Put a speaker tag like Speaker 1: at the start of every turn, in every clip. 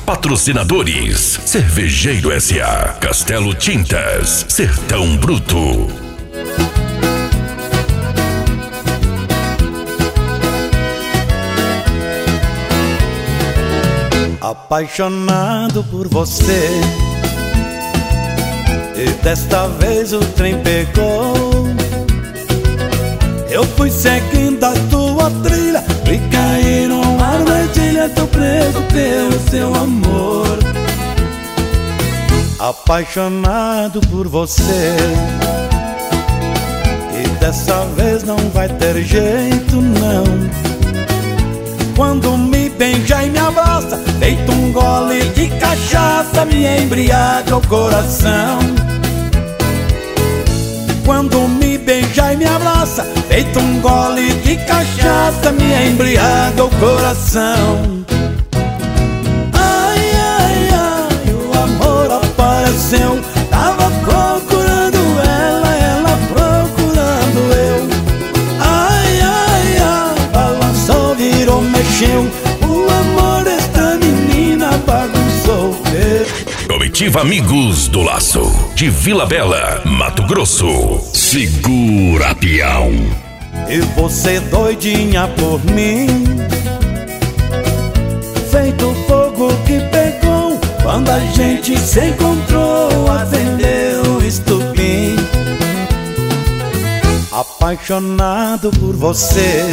Speaker 1: Patrocinadores: Cervejeiro S.A., Castelo Tintas, Sertão Bruto.
Speaker 2: Apaixonado por você, e desta vez o trem pegou. Eu fui seguindo a tua trilha e caí numa armadilha. Tô preso pelo seu amor. Apaixonado por você, e dessa vez não vai ter jeito não. Quando me beija e me abraça, feito um gole de cachaça, me embriaga o coração. Quando me beija e me abraça, feito um gole de cachaça, me embriaga o coração. Ai, ai, ai, o amor apareceu. Tava procurando ela, ela procurando eu. Ai, ai, ai, balançou, virou, mexeu. O amor desta menina bagunçou.
Speaker 1: Comitiva Amigos do Laço, de Vila Bela, Mato Grosso. Segura, peão.
Speaker 2: E você doidinha por mim, feito fogo que pegou. Quando a gente se encontrou, acendeu o estupim. Apaixonado por você,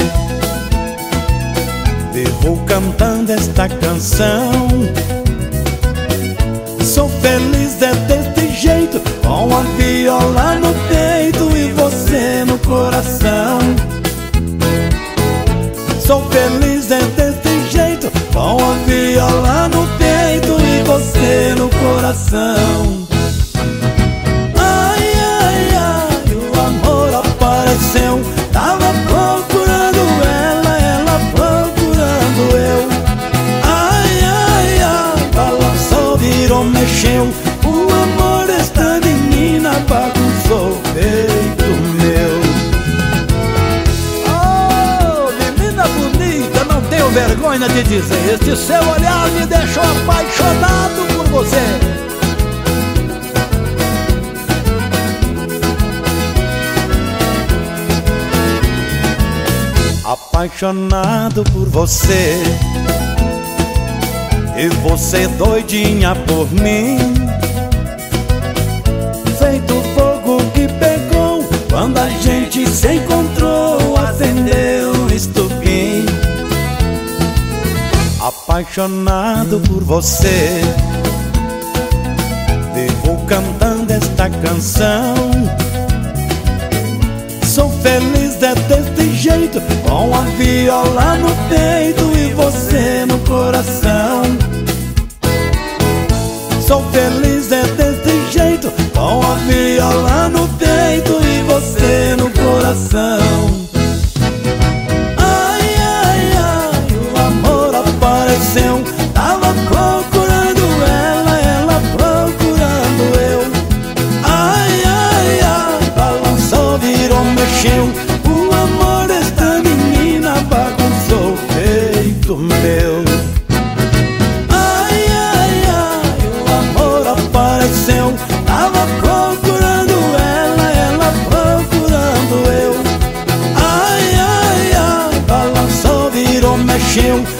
Speaker 2: vivo cantando esta canção. Sou feliz é deste jeito, com a viola no peito e você no coração. Sou feliz é deste jeito, com a viola no peito e você no coração. Ai, ai, ai, o amor apareceu. Tava procurando ela, ela procurando eu. Ai, ai, ai, balançou, virou, mexeu. O amor desta menina bagunçou o peito meu. Oh, menina bonita, não tenho vergonha de dizer, este seu olhar me deixou apaixonado por você. Apaixonado por você, e você doidinha por mim, feito fogo que pegou. Quando a gente se encontrou, acendeu o estupim. Apaixonado por você, vivo cantando esta canção. Sou feliz é deste jeito, com a viola no peito e você no coração. Sou feliz é desse jeito, com a viola no peito e você no coração. Ai, ai, ai, o amor apareceu. Tava procurando ela, ela procurando eu. Ai, ai, ai, balançou, virou, mexeu. O amor desta menina bagunçou o peito meu. Tava procurando ela, ela procurando eu. Ai, ai, ai, balançou, virou, mexeu.